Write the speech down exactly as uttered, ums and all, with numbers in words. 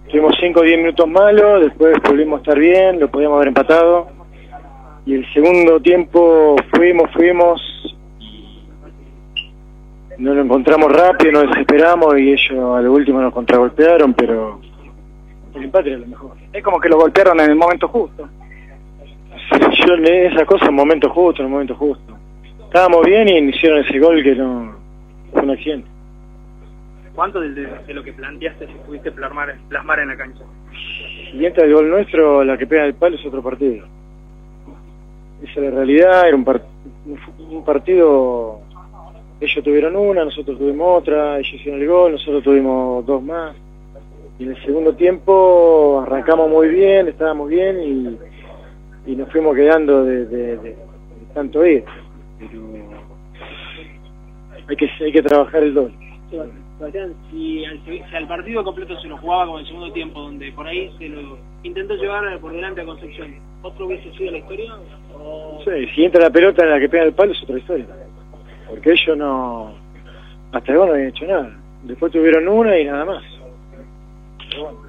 tuvimos cinco o diez minutos malos, después volvimos a estar bien, lo podíamos haber empatado. Y el segundo tiempo fuimos, fuimos, no lo encontramos rápido, nos desesperamos y ellos a lo último nos contragolpearon, pero el empate era lo mejor. Es como que lo golpearon en el momento justo. Sí, yo leí esa cosa en el momento justo, en el momento justo. Estábamos bien y hicieron ese gol que no fue un accidente. ¿Cuánto de, de lo que planteaste si pudiste plasmar, plasmar en la cancha? Si entra el gol nuestro, la que pega el palo es otro partido. Esa es la realidad, era un, part un partido, ellos tuvieron una, nosotros tuvimos otra, ellos hicieron el gol, nosotros tuvimos dos más. Y en el segundo tiempo arrancamos muy bien, estábamos bien y, y nos fuimos quedando de, de, de, de tanto ir. Pero hay que, hay que trabajar el doble. Sebastián, si al, si al partido completo se lo jugaba como el segundo tiempo, donde por ahí se lo intentó llevar por delante a Concepción, ¿otro hubiese sido la historia? O... Sí, si entra la pelota en la que pega el palo es otra historia. Porque ellos no, hasta ahora no habían hecho nada. Después tuvieron una y nada más. Pero bueno.